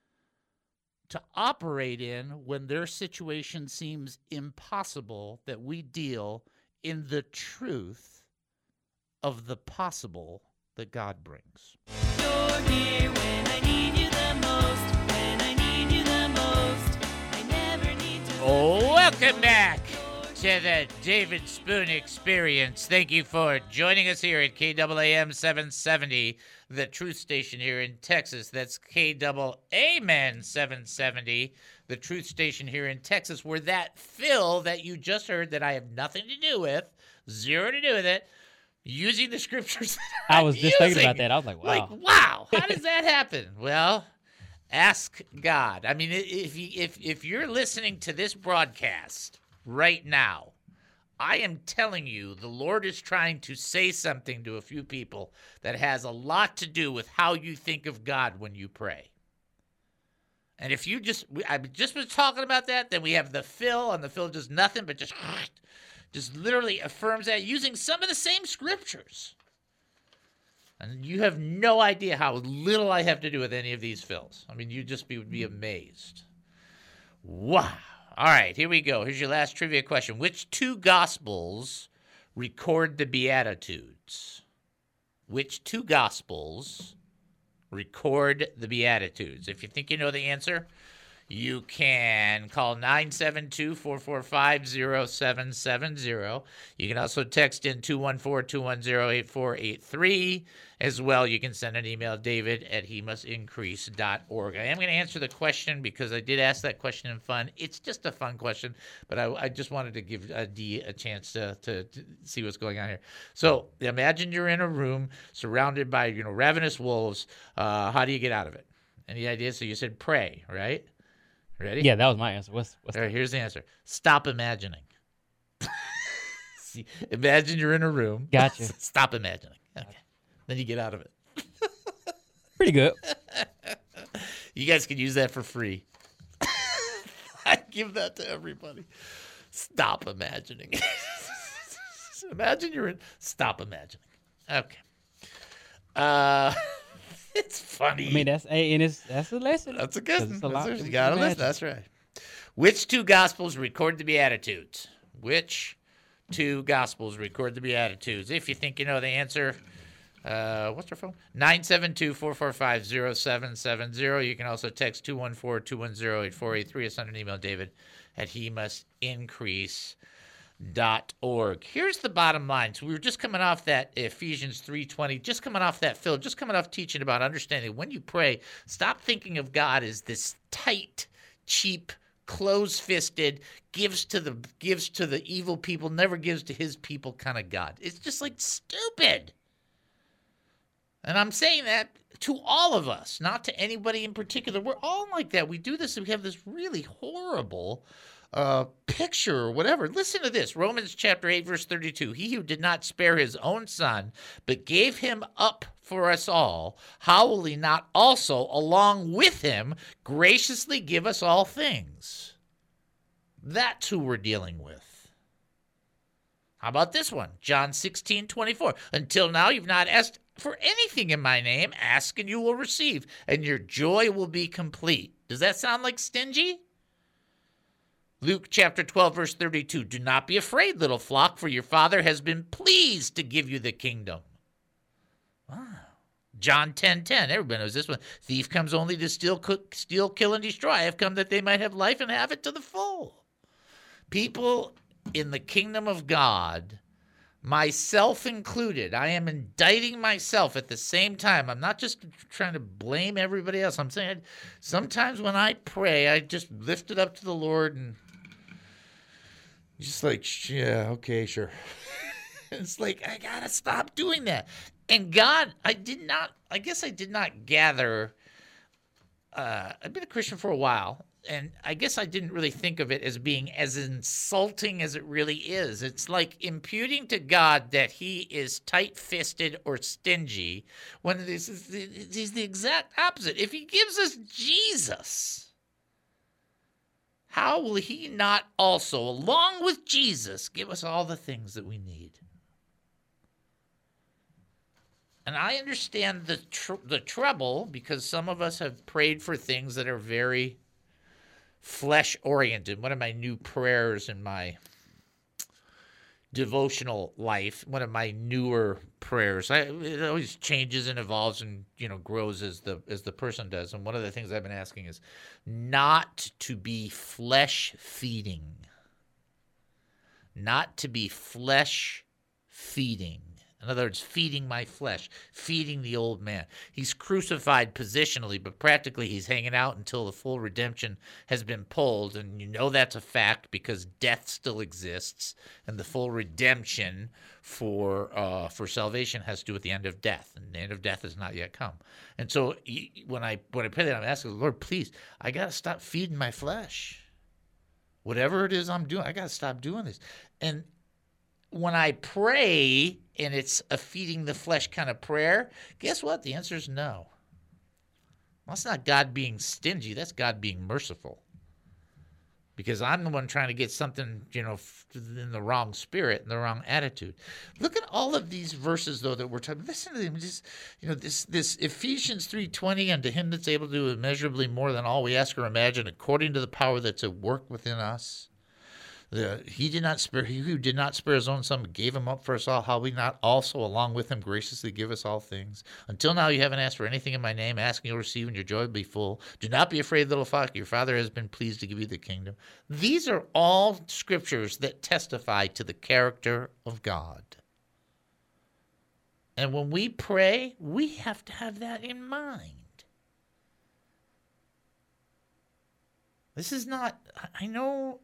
to operate in when their situation seems impossible, that we deal in the truth of the possible that God brings. You're here when I need you the most. When I need you the most. I never need to. Welcome back to the David Spoon Experience. Thank you for joining us here at K A A M seven seventy, the Truth Station here in Texas. That's K A A M N seven seventy, the Truth Station here in Texas, where that fill that you just heard that I have nothing to do with, zero to do with it, using the scriptures that I I'm was just using. thinking about that. I was like, wow. Like, wow, how does that happen? Well, ask God. I mean, if you, if if you're listening to this broadcast right now, I am telling you, the Lord is trying to say something to a few people that has a lot to do with how you think of God when you pray. And if you just, I just was talking about that, then we have the fill, and the fill does nothing but just, just literally affirms that using some of the same scriptures. And you have no idea how little I have to do with any of these fills. I mean, you just be, would be amazed. Wow. All right, here we go. Here's your last trivia question. Which two Gospels record the Beatitudes? Which two Gospels record the Beatitudes? If you think you know the answer, you can call nine seven two, four four five, zero seven seven zero. You can also text in two one four, two one zero, eight four eight three. As well, you can send an email, david at he must increase dot org. I am going to answer the question because I did ask that question in fun. It's just a fun question, but I, I just wanted to give uh, Dee a chance to, to, to see what's going on here. So imagine you're in a room surrounded by, you know, ravenous wolves. Uh, how do you get out of it? Any ideas? So you said pray, right? Ready? Yeah, that was my answer. What's, what's All right, here's the answer. Stop imagining. See, imagine you're in a room. Gotcha. Stop imagining. Okay. Then you get out of it. Pretty good. You guys can use that for free. I give that to everybody. Stop imagining. Imagine you're in. Stop imagining. Okay. Uh, it's funny. I mean, that's a and it's that's a lesson. That's a good 'Cause one. it's a lot That's to you got to listen. imagine. That's right. Which two Gospels record the Beatitudes? Which two Gospels record the Beatitudes? If you think you know the answer, uh, what's our phone? nine seven two, four four five, zero seven seven zero. You can also text two one four, two one zero, eight four eight three. Send an email, David, at he must increase dot org. Here's the bottom line. So we were just coming off that Ephesians three twenty, just coming off that, Phil, just coming off teaching about understanding when you pray, stop thinking of God as this tight, cheap, close-fisted, gives to the gives to the evil people, never gives to his people kind of God. It's just like stupid. And I'm saying that to all of us, not to anybody in particular. We're all like that. We do this and we have this really horrible uh, picture or whatever. Listen to this. Romans chapter eight, verse thirty-two. He who did not spare his own son, but gave him up for us all, how will he not also, along with him, graciously give us all things? That's who we're dealing with. How about this one? John sixteen, twenty-four. Until now you've not asked for anything in my name. Ask and you will receive, and your joy will be complete. Does that sound like stingy? Luke chapter twelve, verse thirty-two. Do not be afraid, little flock, for your Father has been pleased to give you the kingdom. Wow. John ten ten. Everybody knows this one. Thief comes only to steal, cook, steal, kill, and destroy. I have come that they might have life and have it to the full. People in the kingdom of God, myself included, I am indicting myself at the same time. I'm not just trying to blame everybody else. I'm saying sometimes when I pray, I just lift it up to the Lord and just like, yeah, okay, sure. It's like, I got to stop doing that. And God, I did not, I guess I did not gather, uh, I've been a Christian for a while, and I guess I didn't really think of it as being as insulting as it really is. It's like imputing to God that he is tight-fisted or stingy when this is the, he's the exact opposite. If he gives us Jesus, how will he not also, along with Jesus, give us all the things that we need? And I understand the tr- the trouble because some of us have prayed for things that are very flesh-oriented. One of my new prayers in my devotional life, one of my newer prayers, I, it always changes and evolves and, you know, grows as the as the person does. And one of the things I've been asking is not to be flesh-feeding. Not to be flesh-feeding. In other words, feeding my flesh, feeding the old man. He's crucified positionally, but practically he's hanging out until the full redemption has been pulled. And you know that's a fact because death still exists. And the full redemption for uh, for salvation has to do with the end of death. And the end of death has not yet come. And so when I, when I pray that, I'm asking the Lord, please, I got to stop feeding my flesh. Whatever it is I'm doing, I got to stop doing this. And when I pray and it's a feeding the flesh kind of prayer, guess what? The answer is no. That's not God being stingy. That's God being merciful. Because I'm the one trying to get something, you know, in the wrong spirit, in the wrong attitude. Look at all of these verses, though, that we're talking. Listen to them. Just, you know, this this Ephesians three twenty, unto him that's able to do immeasurably more than all we ask or imagine, according to the power that's at work within us. The, he did not spare, he who did not spare his own son, but gave him up for us all, how we not also, along with him, graciously give us all things? Until now you haven't asked for anything in my name. Ask and you'll receive, and your joy will be full. Do not be afraid, little flock. Your Father has been pleased to give you the kingdom. These are all scriptures that testify to the character of God. And when we pray, we have to have that in mind. This is not, I know...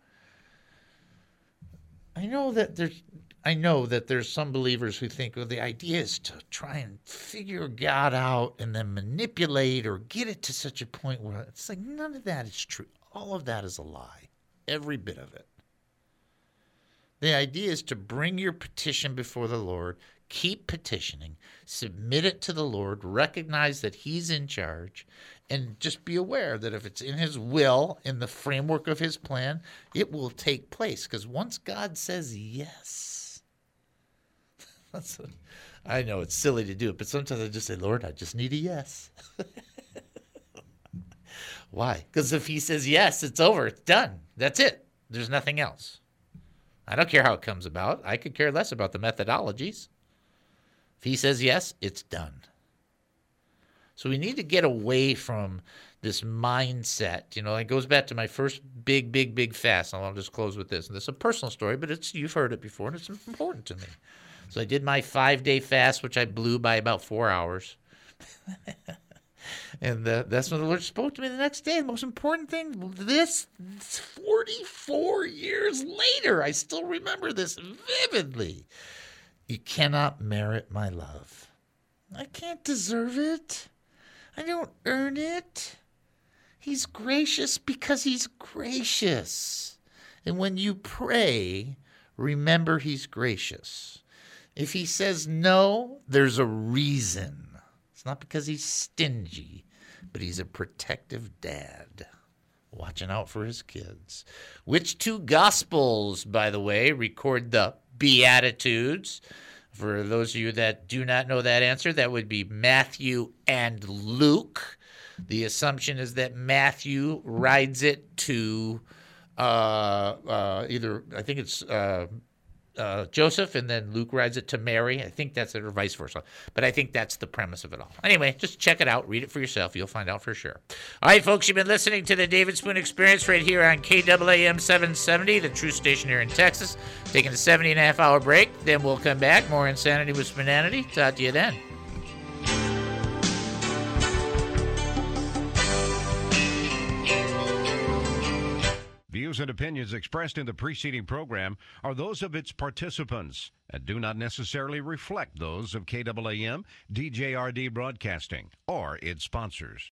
I know that there's I know that there's some believers who think, well, the idea is to try and figure God out and then manipulate or get it to such a point where it's like none of that is true. All of that is a lie. Every bit of it. The idea is to bring your petition before the Lord, Keep petitioning, submit it to the Lord, recognize that he's in charge, and just be aware that if it's in his will, in the framework of his plan, it will take place. Because once God says yes, that's what, I know it's silly to do it, but sometimes I just say, Lord, I just need a yes. Why? Because if he says yes, it's over. It's done. That's it. There's nothing else. I don't care how it comes about. I could care less about the methodologies. If he says yes, it's done. So we need to get away from this mindset. You know, it goes back to my first big, big, big fast. And I'll just close with this. And this is a personal story, but it's you've heard it before, and it's important to me. So I did my five-day fast, which I blew by about four hours. And uh, that's when the Lord spoke to me the next day. The most important thing, this forty-four years later, I still remember this vividly. You cannot merit my love. I can't deserve it. I don't earn it. He's gracious because he's gracious. And when you pray, remember he's gracious. If he says no, there's a reason. It's not because he's stingy, but he's a protective dad, watching out for his kids. Which two Gospels, by the way, record the Beatitudes? For those of you that do not know that answer, that would be Matthew and Luke. The assumption is that Matthew rides it to uh, uh, either, I think it's uh, uh, Joseph, and then Luke rides it to Mary. I think that's it, or vice versa. But I think that's the premise of it all. Anyway, just check it out. Read it for yourself. You'll find out for sure. All right, folks, you've been listening to the David Spoon Experience right here on K A A M seven seventy, the true station here in Texas. Taking a seventy and a half hour break. Then we'll come back. More Insanity with Spoonanity. Talk to you then. Views and opinions expressed in the preceding program are those of its participants and do not necessarily reflect those of K A A M, D J R D Broadcasting, or its sponsors.